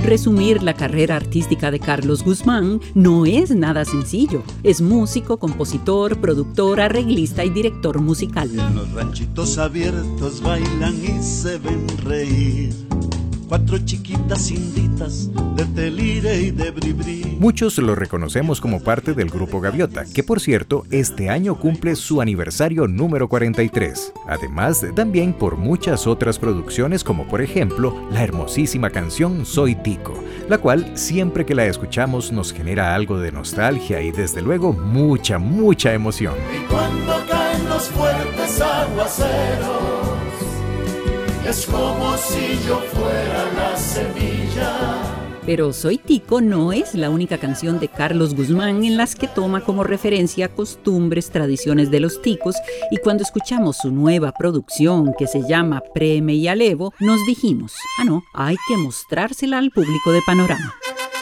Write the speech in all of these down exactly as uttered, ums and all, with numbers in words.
Resumir la carrera artística de Carlos Guzmán no es nada sencillo. Es músico, compositor, productor, arreglista y director musical. En los ranchitos abiertos bailan y se ven reír cuatro chiquitas inditas de Telire y de Bribri. Muchos lo reconocemos como parte del Grupo Gaviota, que por cierto, este año cumple su aniversario número cuarenta y tres. Además, también por muchas otras producciones, como por ejemplo, la hermosísima canción Soy Tico, la cual siempre que la escuchamos nos genera algo de nostalgia y desde luego mucha, mucha emoción. Y cuando caen los fuertes aguaceros, es como si yo fuera la semilla. Pero Soy Tico no es la única canción de Carlos Guzmán en las que toma como referencia costumbres, tradiciones de los ticos, y cuando escuchamos su nueva producción que se llama Preme y Alevo, nos dijimos, ah no, hay que mostrársela al público de Panorama.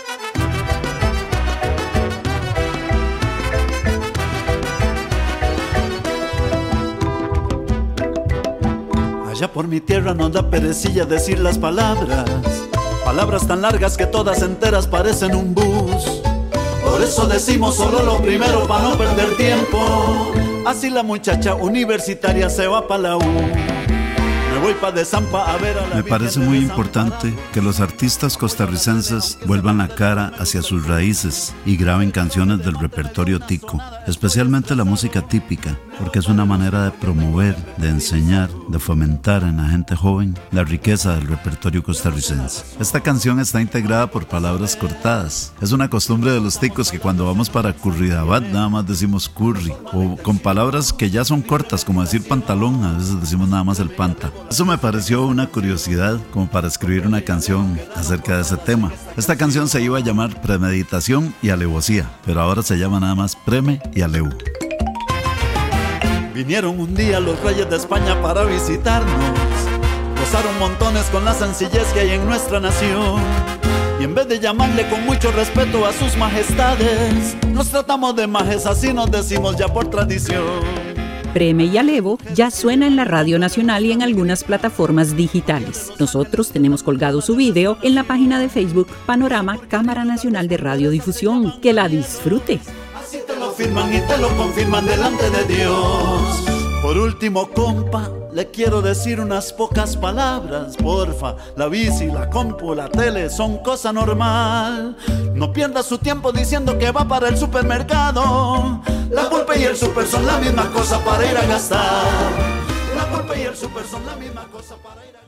Allá por mi tierra no da perecilla decir las palabras, palabras tan largas que todas enteras parecen un bus. Por eso decimos solo lo primero para no perder tiempo. Así la muchacha universitaria se va pa' la U. Me voy pa' de Zampa a ver a la Me parece muy importante que los artistas costarricenses vuelvan la cara hacia sus raíces y graben canciones del repertorio tico, especialmente la música típica, porque es una manera de promover, de enseñar, de fomentar en la gente joven la riqueza del repertorio costarricense. Esta canción está integrada por palabras cortadas. Es una costumbre de los ticos que cuando vamos para Curridabat nada más decimos curri, o con palabras que ya son cortas, como decir pantalón, a veces decimos nada más el panta. Eso me pareció una curiosidad como para escribir una canción acerca de ese tema. Esta canción se iba a llamar Premeditación y Alevosía, pero ahora se llama nada más Preme y Alevo. Vinieron un día los reyes de España para visitarnos, gozaron montones con la sencillez que hay en nuestra nación, y en vez de llamarle con mucho respeto a sus majestades, los tratamos de majes, así nos decimos ya por tradición. Preme y Alevo ya suena en la Radio Nacional y en algunas plataformas digitales. Nosotros tenemos colgado su video en la página de Facebook Panorama Cámara Nacional de Radiodifusión. ¡Que la disfrute! Así te lo firman y te lo confirman delante de Dios. Por último, compa, le quiero decir unas pocas palabras, porfa. La bici, la compu, la tele son cosa normal. No pierda su tiempo diciendo que va para el supermercado. La pulpe y el super son la misma cosa para ir a gastar. La pulpe y el super son la misma cosa para ir a gastar.